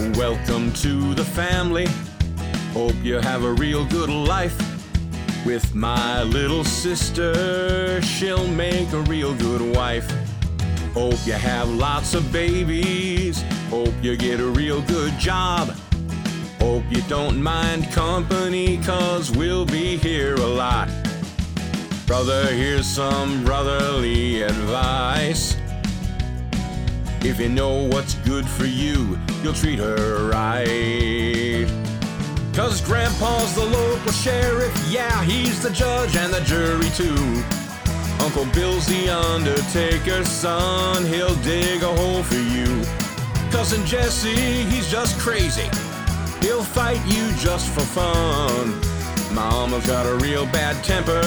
Welcome to the family. Hope you have a real good life. With my little sister, she'll make a real good wife. Hope you have lots of babies. Hope you get a real good job. Hope you don't mind company, 'cause we'll be here a lot. Brother, here's some brotherly advice. If you know what's good for you, you'll treat her right. 'Cause Grandpa's the local sheriff, yeah, he's the judge and the jury too. Uncle Bill's the undertaker's son, he'll dig a hole for you. Cousin Jesse, he's just crazy, he'll fight you just for fun. Mama's got a real bad temper,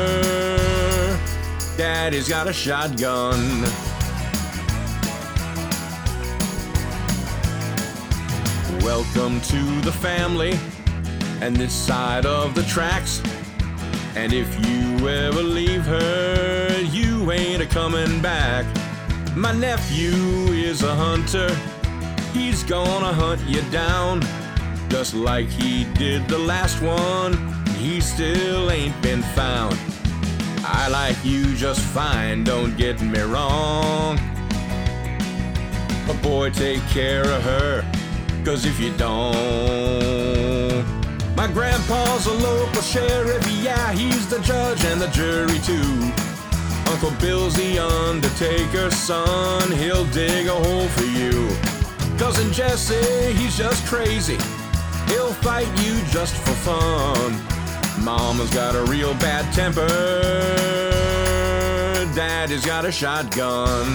Daddy's got a shotgun. Welcome to the family and this side of the tracks. And if you ever leave her, you ain't a-coming back. My nephew is a hunter, he's gonna hunt you down. Just like he did the last one, he still ain't been found. I like you just fine, don't get me wrong. But boy, take care of her, 'cause if you don't, my grandpa's a local sheriff, yeah, he's the judge and the jury too. Uncle Bill's the undertaker's son, he'll dig a hole for you. Cousin Jesse, he's just crazy, he'll fight you just for fun. Mama's got a real bad temper, Daddy's got a shotgun.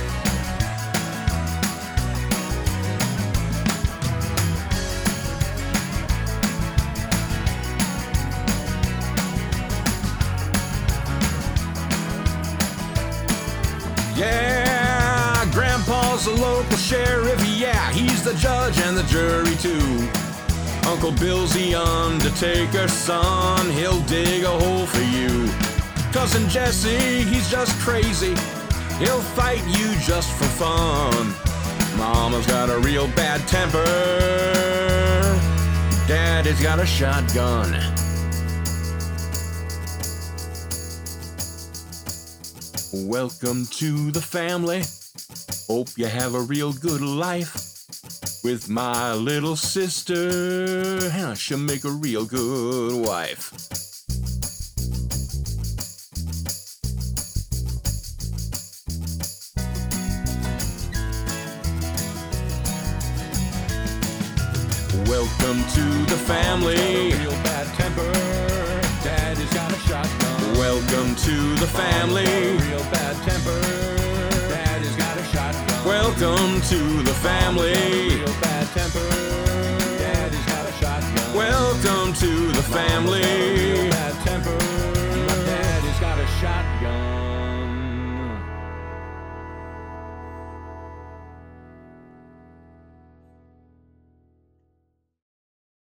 Yeah, Grandpa's a local sheriff, yeah, he's the judge and the jury too. Uncle Bill's the undertaker's son, he'll dig a hole for you. Cousin Jesse, he's just crazy, he'll fight you just for fun. Mama's got a real bad temper, Daddy's got a shotgun. Welcome to the family. Hope you have a real good life. With my little sister, she'll make a real good wife. Welcome to the family. Real bad temper, Daddy's got a shotgun. Welcome to the family. Real bad temper, Daddy's got a shotgun. Welcome to the family. Real bad temper, Daddy's got a shotgun. Welcome to the family.